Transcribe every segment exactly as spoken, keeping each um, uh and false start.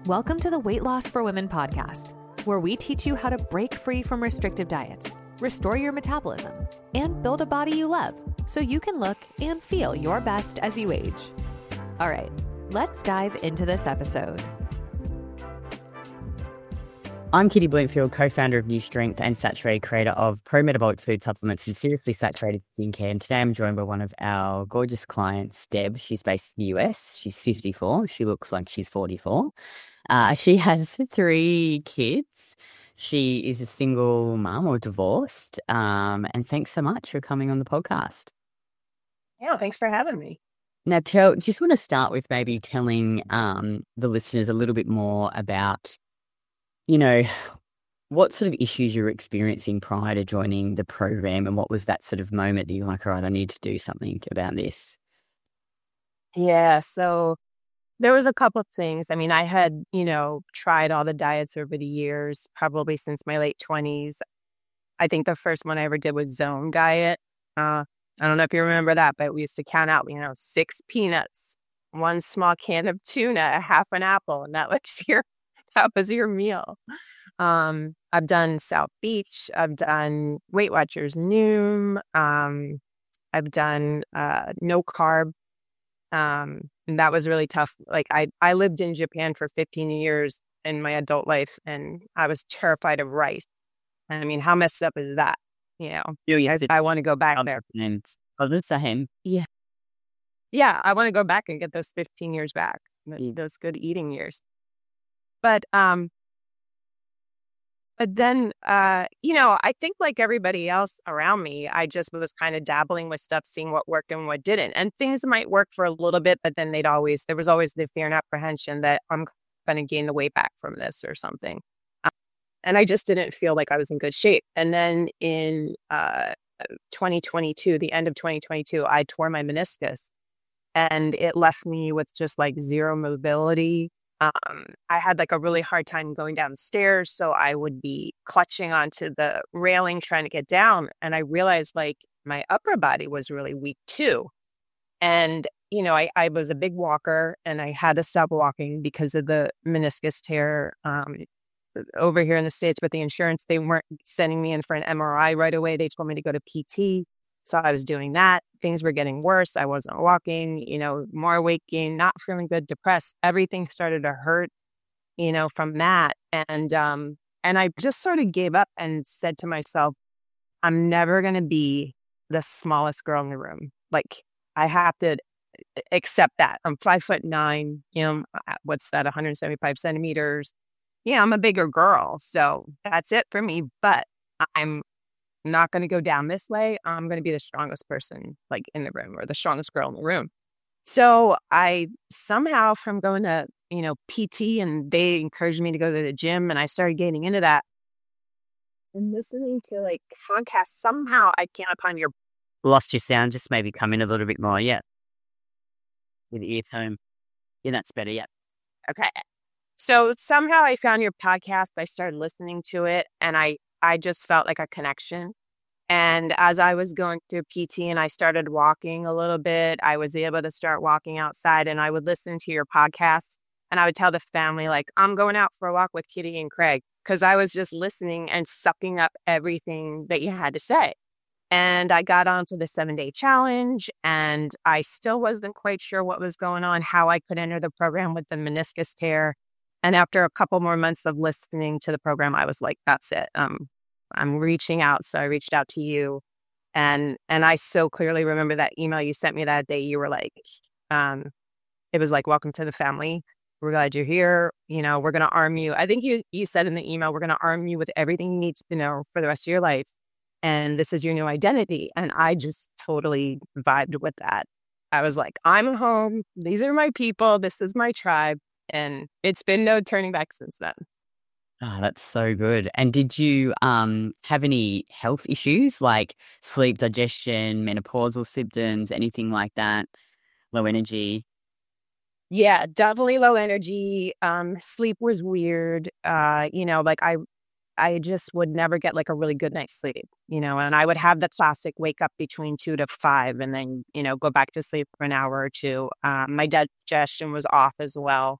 Welcome to the Weight Loss for Women podcast, where we teach you how to break free from restrictive diets, restore your metabolism, and build a body you love so you can look and feel your best as you age. All right, let's dive into this episode. I'm Kitty Bloomfield, co-founder of New Strength and Saturated, creator of pro-metabolic food supplements and seriously saturated skincare. And today I'm joined by one of our gorgeous clients, Deb. She's based in the U S. She's fifty-four. She looks like she's forty-four. Uh, she has three kids. She is a single mum or divorced. Um, and thanks so much for coming on the podcast. Yeah, thanks for having me. Now, tell, just want to start with maybe telling um, the listeners a little bit more about, you know, what sort of issues you were experiencing prior to joining the program, and what was that sort of moment that you're like, all right, I need to do something about this? Yeah, so there was a couple of things. I mean, I had, you know, tried all the diets over the years, probably since my late twenties. I think the first one I ever did was Zone Diet. Uh, I don't know if you remember that, but we used to count out, you know, six peanuts, one small can of tuna, a half an apple, and that was your that was your meal. Um, I've done South Beach. I've done Weight Watchers Noom. Um, I've done uh, no carb. Um, and that was really tough. Like I, I lived in Japan for fifteen years in my adult life, and I was terrified of rice. I mean, how messed up is that? You know, Oh, yes, I, I want to go back there. And oh, that's the same. Yeah. Yeah. I want to go back and get those fifteen years back, th- Yeah. those good eating years. But, um, but then, uh, you know, I think like everybody else around me, I just was kind of dabbling with stuff, seeing what worked and what didn't. And things might work for a little bit, but then they'd always, there was always the fear and apprehension that I'm going to gain the weight back from this or something. Um, and I just didn't feel like I was in good shape. And then in uh, twenty twenty-two, the end of twenty twenty-two, I tore my meniscus, and it left me with just like zero mobility. Um, I had like a really hard time going downstairs, so I would be clutching onto the railing trying to get down. And I realized like my upper body was really weak too. And, you know, I, I was a big walker, and I had to stop walking because of the meniscus tear. Um, over here in the States with the insurance, they weren't sending me in for an M R I right away. They told me to go to P T. So I was doing that. Things were getting worse. I wasn't walking, you know, more weight gain, not feeling good, depressed. Everything started to hurt, you know, from that. And, um, and I just sort of gave up and said to myself, I'm never going to be the smallest girl in the room. Like, I have to accept that. I'm five foot nine, you know, what's that, one hundred seventy-five centimeters. Yeah, I'm a bigger girl. So that's it for me. But I'm not going to go down this way. I'm going to be the strongest person like in the room, or the strongest girl in the room. So I somehow, from going to, you know, P T, and they encouraged me to go to the gym, and I started getting into that and listening to like podcasts. Somehow I came upon your. Lost your sound, just maybe come in a little bit more. Yeah. With the earphone. Yeah, that's better. Yeah. Okay. So somehow I found your podcast. I started listening to it, and I, I just felt like a connection. And as I was going through P T and I started walking a little bit, I was able to start walking outside, and I would listen to your podcast, and I would tell the family, like, I'm going out for a walk with Kitty and Craig, because I was just listening and sucking up everything that you had to say. And I got onto the seven day challenge, and I still wasn't quite sure what was going on, how I could enter the program with the meniscus tear. And after a couple more months of listening to the program, I was like, that's it. Um, I'm reaching out. So I reached out to you. And and I so clearly remember that email you sent me that day. You were like, um, it was like, welcome to the family. We're glad you're here. You know, we're going to arm you. I think you, you said in the email, we're going to arm you with everything you need to know for the rest of your life. And this is your new identity. And I just totally vibed with that. I was like, I'm home. These are my people. This is my tribe. And it's been no turning back since then. Oh, that's so good. And did you um have any health issues like sleep, digestion, menopausal symptoms, anything like that? Low energy? Yeah, definitely low energy. Um, sleep was weird. Uh, you know, like I I just would never get like a really good night's sleep, you know, and I would have the classic wake up between two to five and then, you know, go back to sleep for an hour or two. Um, my digestion was off as well.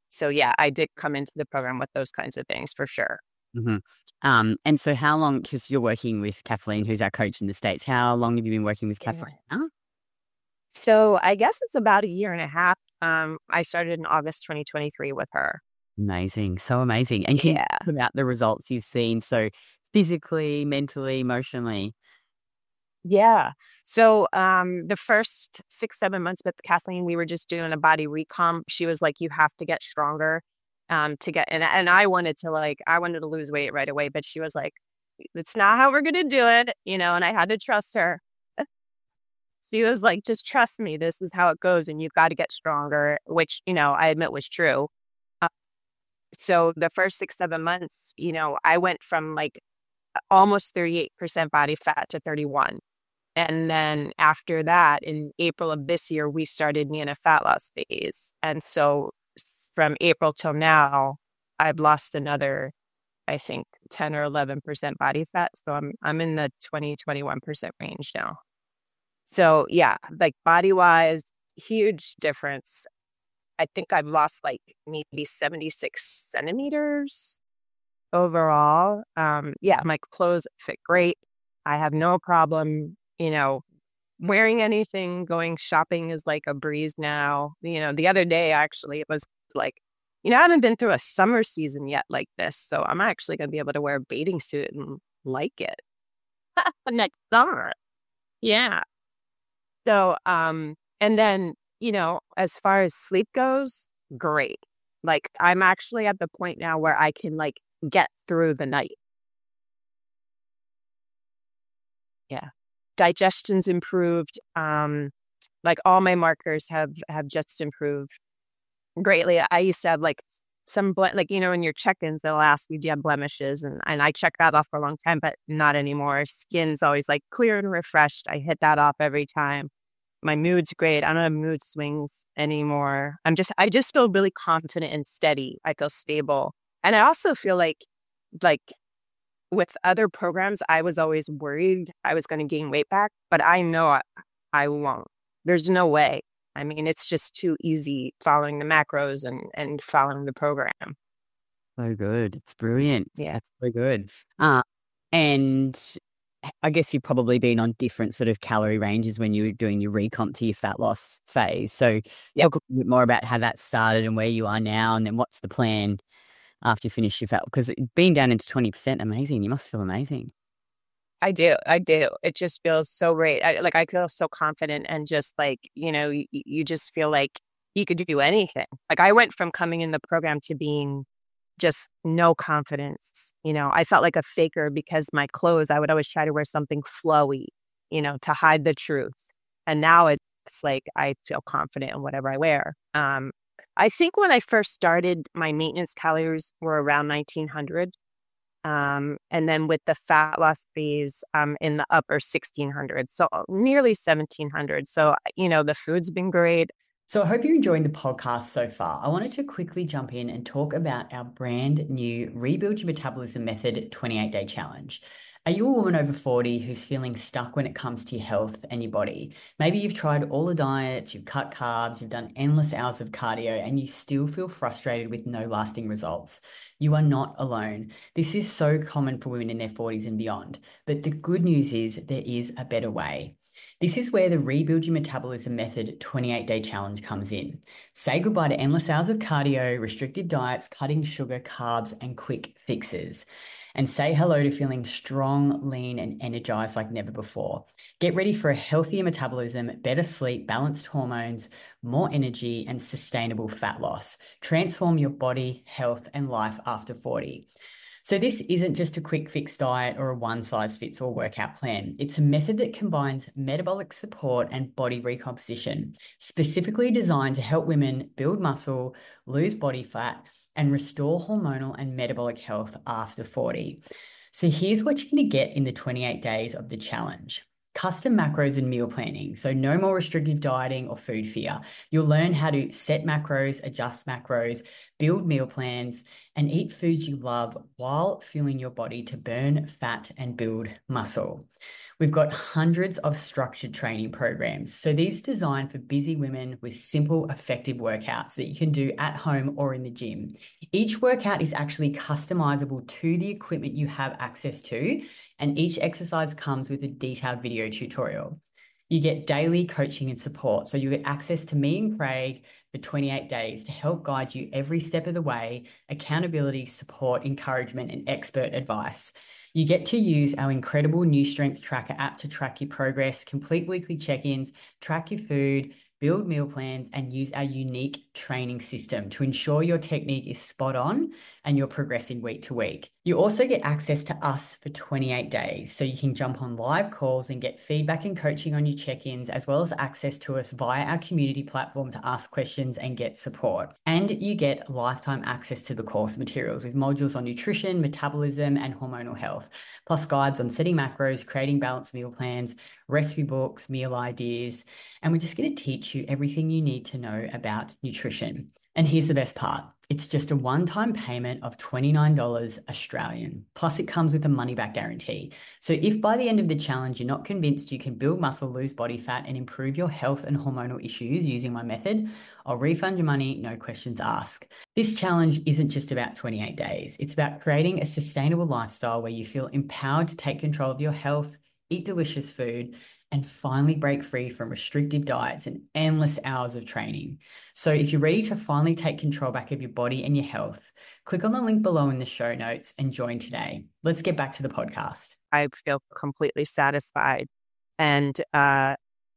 so yeah, I did come into the program with those kinds of things for sure. Mm-hmm. Um, and so how long, because you're working with Kathleen, who's our coach in the States, how long have you been working with Yeah. Kathleen now? So I guess it's about a year and a half. Um, I started in August twenty twenty-three with her. Amazing. So amazing. And can you Yeah. talk about the results you've seen? So physically, mentally, emotionally. Yeah. So um, the first six, seven months with Kathleen, we were just doing a body recomp. She was like, you have to get stronger um, to get, and, and I wanted to like, I wanted to lose weight right away, but she was like, it's not how we're going to do it, you know, and I had to trust her. She was like, just trust me. This is how it goes. And you've got to get stronger, which, you know, I admit was true. Uh, so the first six, seven months, you know, I went from like almost thirty-eight percent body fat to thirty-one. And then after that, in April of this year, we started me in a fat loss phase. And so from April till now, I've lost another, I think, ten or eleven percent body fat. So I'm I'm in the twenty, twenty-one percent range now. So yeah, like body wise, huge difference. I think I've lost like maybe seventy-six centimeters overall. Um, yeah, my clothes fit great. I have no problem, you know, wearing anything. Going shopping is like a breeze now. You know, the other day actually it was like, you know, I haven't been through a summer season yet like this. So I'm actually going to be able to wear a bathing suit and like it next summer. Yeah. So, um, and then, you know, as far as sleep goes, great. Like I'm actually at the point now where I can like get through the night. Yeah. Digestion's improved. Um, like all my markers have have just improved greatly. I used to have like some ble- like, you know, in your check-ins they'll ask you, do you have blemishes? And and I checked that off for a long time, but not anymore. Skin's always like clear and refreshed. I hit that off every time. My mood's great. I don't have mood swings anymore. I'm just I just feel really confident and steady. I feel stable. And I also feel like like with other programs, I was always worried I was going to gain weight back, but I know I, I won't. There's no way. I mean, it's just too easy following the macros and, and following the program. So good. It's brilliant. Yeah. It's so good. Uh, and I guess you've probably been on different sort of calorie ranges when you were doing your recomp to your fat loss phase. So Yep. talk a bit more about how that started and where you are now, and then what's the plan after you finish your fat? Because being down into twenty percent, amazing. You must feel amazing. I do. I do. It just feels so great. I, like I feel so confident and just like, you know, you, you just feel like you could do anything. Like I went from coming in the program to being just no confidence. You know, I felt like a faker because my clothes, I would always try to wear something flowy, you know, to hide the truth. And now it's like I feel confident in whatever I wear. Um, I think when I first started, my maintenance calories were around nineteen hundred. Um, and then with the fat loss phase, um, in the upper sixteen hundred, so nearly seventeen hundred. So, you know, the food's been great. So I hope you're enjoying the podcast so far. I wanted to quickly jump in and talk about our brand new Rebuild Your Metabolism Method twenty-eight day challenge. Are you a woman over forty who's feeling stuck when it comes to your health and your body? Maybe you've tried all the diets, you've cut carbs, you've done endless hours of cardio, and you still feel frustrated with no lasting results. You are not alone. This is so common for women in their forties and beyond. But the good news is there is a better way. This is where the Rebuild Your Metabolism Method twenty-eight day challenge comes in. Say goodbye to endless hours of cardio, restrictive diets, cutting sugar, carbs, and quick fixes. And say hello to feeling strong, lean, and energized like never before. Get ready for a healthier metabolism, better sleep, balanced hormones, more energy, and sustainable fat loss. Transform your body, health, and life after forty. So this isn't just a quick fix diet or a one-size-fits-all workout plan. It's a method that combines metabolic support and body recomposition, specifically designed to help women build muscle, lose body fat, and restore hormonal and metabolic health after forty. So here's what you're going to get in the twenty-eight days of the challenge. Custom macros and meal planning. So no more restrictive dieting or food fear. You'll learn how to set macros, adjust macros, build meal plans, and eat foods you love while fueling your body to burn fat and build muscle. We've got hundreds of structured training programs. So these are designed for busy women with simple, effective workouts that you can do at home or in the gym. Each workout is actually customizable to the equipment you have access to, and each exercise comes with a detailed video tutorial. You get daily coaching and support. So you get access to me and Craig for twenty-eight days to help guide you every step of the way, accountability, support, encouragement, and expert advice. You get to use our incredible new Strength Tracker app to track your progress, complete weekly check-ins, track your food, build meal plans, and use our unique training system to ensure your technique is spot on and you're progressing week to week. You also get access to us for twenty-eight days, so you can jump on live calls and get feedback and coaching on your check-ins, as well as access to us via our community platform to ask questions and get support. And you get lifetime access to the course materials with modules on nutrition, metabolism, and hormonal health, plus guides on setting macros, creating balanced meal plans, recipe books, meal ideas, and we're just going to teach you everything you need to know about nutrition. And here's the best part. It's just a one-time payment of twenty-nine dollars Australian, plus it comes with a money-back guarantee. So if by the end of the challenge, you're not convinced you can build muscle, lose body fat, and improve your health and hormonal issues using my method, I'll refund your money, no questions asked. This challenge isn't just about twenty-eight days. It's about creating a sustainable lifestyle where you feel empowered to take control of your health, eat delicious food, and finally break free from restrictive diets and endless hours of training. So if you're ready to finally take control back of your body and your health, click on the link below in the show notes and join today. Let's get back to the podcast. I feel completely satisfied. And uh,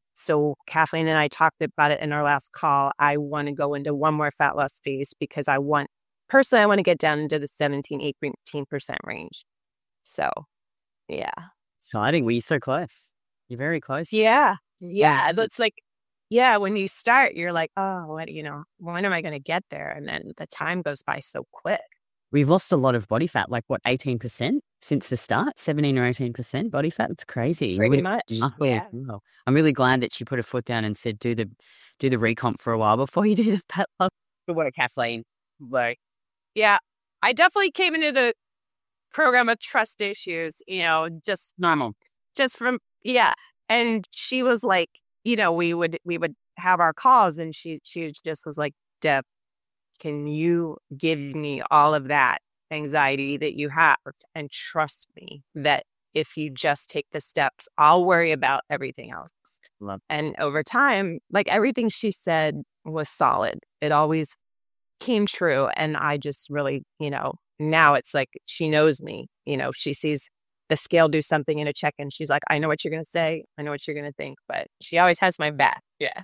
so Kathleen and I talked about it in our last call. I want to go into one more fat loss phase because I want, personally, I want to get down into the seventeen, eighteen percent range. So, yeah. Exciting. Well, you're so close. You're very close. Yeah. Yeah. That's like, yeah, when you start, you're like, oh, what, you know, when am I going to get there? And then the time goes by so quick. We've lost a lot of body fat, like what, eighteen percent since the start? seventeen or eighteen percent body fat? It's crazy. Pretty much. Muscle. Yeah. Wow. I'm really glad that she put her foot down and said, do the do the recomp for a while before you do the fat loss. Good work, Kathleen. Like, yeah, I definitely came into the program with trust issues, you know, just normal. Just from, yeah. And she was like, you know, we would, we would have our calls and she, she just was like, Deb, can you give me all of that anxiety that you have and trust me that if you just take the steps, I'll worry about everything else. Love. And over time, like everything she said was solid. It always came true. And I just really, you know, now it's like she knows me, you know, she sees the scale do something in a check and she's like, I know what you're going to say. I know what you're going to think, but she always has my back. Yeah.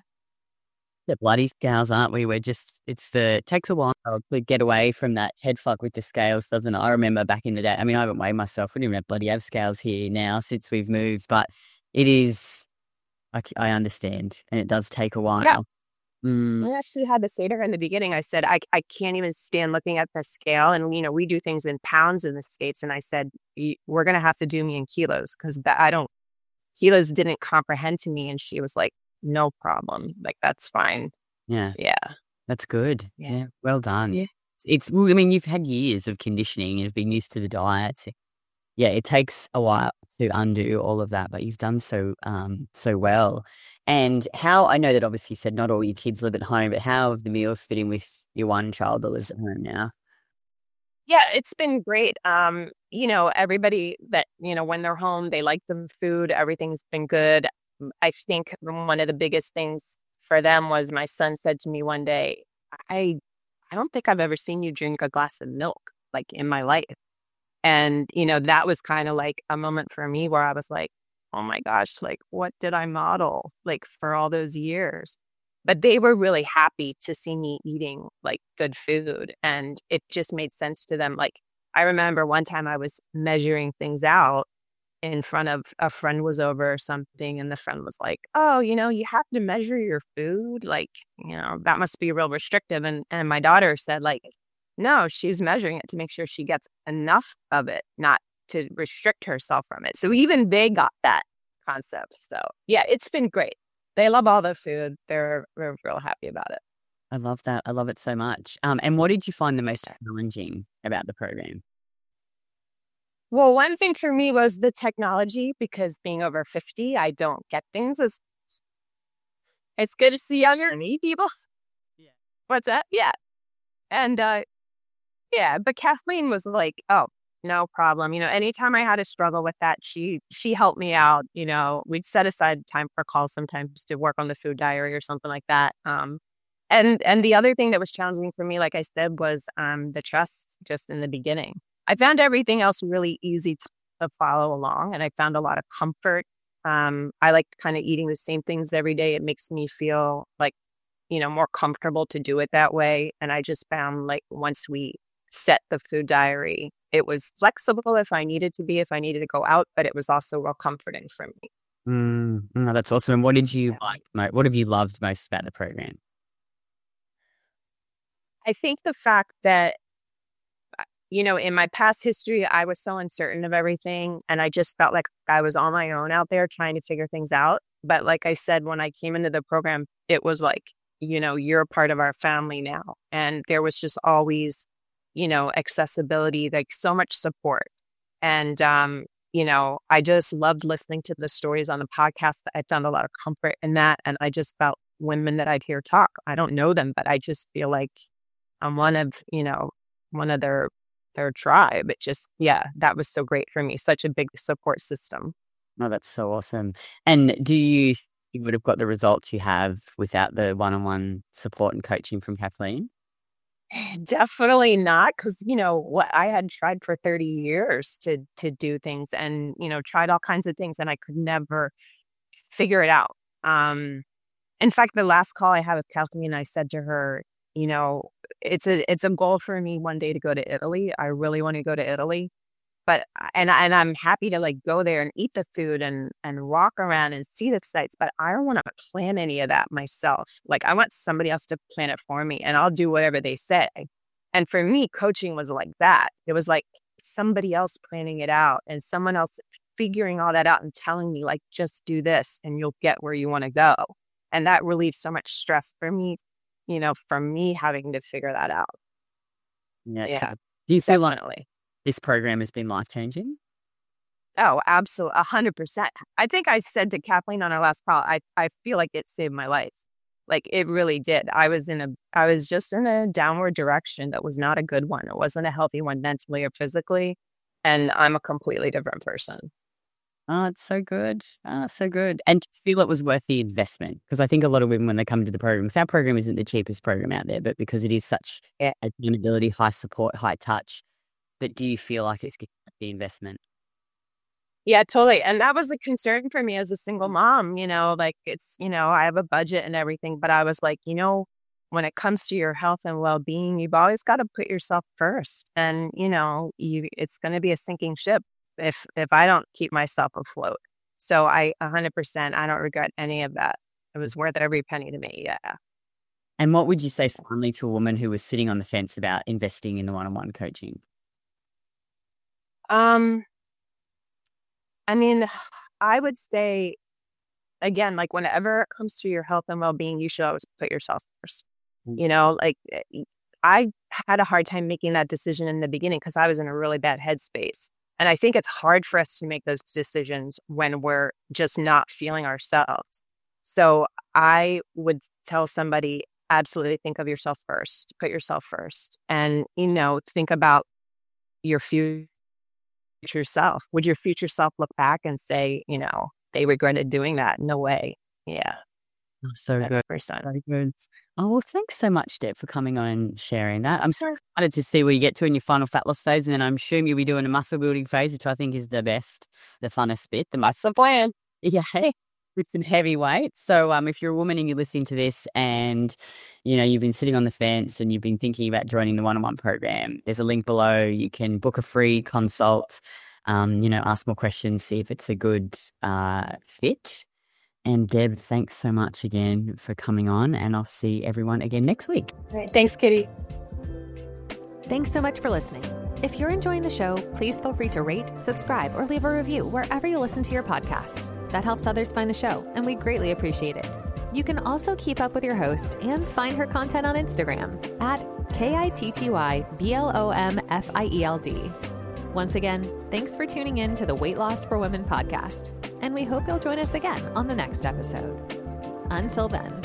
The bloody scales, aren't we? We're just, it's the, it takes a while to get away from that head fuck with the scales, doesn't it? I remember back in the day, I mean, I haven't weighed myself. We don't even have bloody have scales here now since we've moved, but it is, I, I understand. And it does take a while. Yeah. Mm. I actually had to say to her in the beginning, I said, I, I can't even stand looking at the scale. And, you know, we do things in pounds in the States. And I said, we're going to have to do me in kilos because I don't, kilos didn't comprehend to me. And she was like, no problem. Like, that's fine. Yeah. Yeah. That's good. Yeah. yeah. Well done. Yeah. It's, I mean, you've had years of conditioning and have been used to the diets. Yeah. It takes a while to undo all of that, but you've done so, um, so well. And how, I know that obviously you said not all your kids live at home, but how have the meals fit in with your one child that lives at home now? Yeah, it's been great. Um, you know, everybody that, you know, when they're home, they like the food. Everything's been good. I think one of the biggest things for them was my son said to me one day, I, I don't think I've ever seen you drink a glass of milk like in my life. And, you know, that was kind of like a moment for me where I was like, oh my gosh, like, what did I model like for all those years? But they were really happy to see me eating like good food. And it just made sense to them. Like, I remember one time I was measuring things out in front of a friend was over or something. And the friend was like, oh, you know, you have to measure your food. Like, you know, that must be real restrictive. And, and my daughter said, like, no, she's measuring it to make sure she gets enough of it, not to restrict herself from it. So even they got that concept. So yeah, it's been great. They love all the food. They're, they're real happy about it. I love that. I love it so much. Um, and what did you find the most challenging about the program? Well, one thing for me was the technology, because being over fifty, I don't get things as it's good to see younger me people. Yeah. What's that? Yeah. And uh yeah, but Kathleen was like, oh, no problem. You know, anytime I had a struggle with that, she she helped me out. You know, we'd set aside time for calls sometimes to work on the food diary or something like that. Um and and the other thing that was challenging for me, like I said, was um the trust just in the beginning. I found everything else really easy to, to follow along, and I found a lot of comfort. Um, I like kind of eating the same things every day. It makes me feel like, you know, more comfortable to do it that way. And I just found like once we set the food diary, it was flexible if I needed to be, if I needed to go out, but it was also real comforting for me. Mm, no, that's awesome. And what did you like? mo- What have you loved most about the program? I think the fact that, you know, in my past history, I was so uncertain of everything. And I just felt like I was on my own out there trying to figure things out. But like I said, when I came into the program, it was like, you know, you're a part of our family now. And there was just always, you know, accessibility, like so much support. And, um, you know, I just loved listening to the stories on the podcast. I found a lot of comfort in that. And I just felt women that I'd hear talk. I don't know them, but I just feel like I'm one of, you know, one of their their tribe. It just, yeah, that was so great for me. Such a big support system. No, that's so awesome. And do you think you would have got the results you have without the one-on-one support and coaching from Kathleen? Definitely not, because, you know, what I had tried for thirty years to to do things, and, you know, tried all kinds of things, and I could never figure it out. Um, in fact, the last call I had with Kathleen, I said to her, you know, it's a it's a goal for me one day to go to Italy. I really want to go to Italy. But and and I'm happy to like go there and eat the food and and walk around and see the sites, but I don't want to plan any of that myself. Like I want somebody else to plan it for me, and I'll do whatever they say. And for me, coaching was like that. It was like somebody else planning it out and someone else figuring all that out and telling me like, just do this and you'll get where you want to go. And that relieves so much stress for me, you know, from me having to figure that out. Yeah. So Yeah, do you feel like definitely. this program has been life-changing? Oh, absolutely. A hundred percent. I think I said to Kathleen on our last call, I, I feel like it saved my life. Like it really did. I was in a, I was just in a downward direction that was not a good one. It wasn't a healthy one mentally or physically. And I'm a completely different person. Oh, it's so good. Oh, so good. And do you feel it was worth the investment? Because I think a lot of women, when they come to the program, because our program isn't the cheapest program out there, but because it is such Yeah. accountability, high support, high touch, but do you feel like it's the investment? Yeah, totally. And that was a concern for me as a single mom, you know, like it's, you know, I have a budget and everything, but I was like, you know, when it comes to your health and well-being, you've always got to put yourself first. And, you know, you, it's going to be a sinking ship if, if I don't keep myself afloat. So I, a hundred percent, I don't regret any of that. It was worth every penny to me. Yeah. And what would you say finally to a woman who was sitting on the fence about investing in the one-on-one coaching? Um, I mean, I would say, again, like whenever it comes to your health and well-being, you should always put yourself first. Mm. You know, like eh, I had a hard time making that decision in the beginning because I was in a really bad headspace. And I think it's hard for us to make those decisions when we're just not feeling ourselves. So I would tell somebody, absolutely think of yourself first, put yourself first, and, you know, think about your future self. Would your future self look back and say, you know, they regretted doing that? No way. Yeah. Oh, so good. one hundred percent. So good. Oh, well, thanks so much, Deb, for coming on and sharing that. I'm so excited to see where you get to in your final fat loss phase. And then I'm assuming you'll be doing a muscle building phase, which I think is the best, the funnest bit. The That's the plan. Yeah, with some heavy weights. So um, if you're a woman and you're listening to this and, you know, you've been sitting on the fence and you've been thinking about joining the one-on-one program, there's a link below. You can book a free consult, um, you know, ask more questions, see if it's a good uh, fit. And Deb, thanks so much again for coming on, and I'll see everyone again next week. All right. Thanks, Kitty. Thanks so much for listening. If you're enjoying the show, please feel free to rate, subscribe, or leave a review wherever you listen to your podcast. That helps others find the show, and we greatly appreciate it. You can also keep up with your host and find her content on Instagram at K I T T Y B L O M F I E L D. Once again, thanks for tuning in to the Weight Loss for Women podcast, and we hope you'll join us again on the next episode. Until then.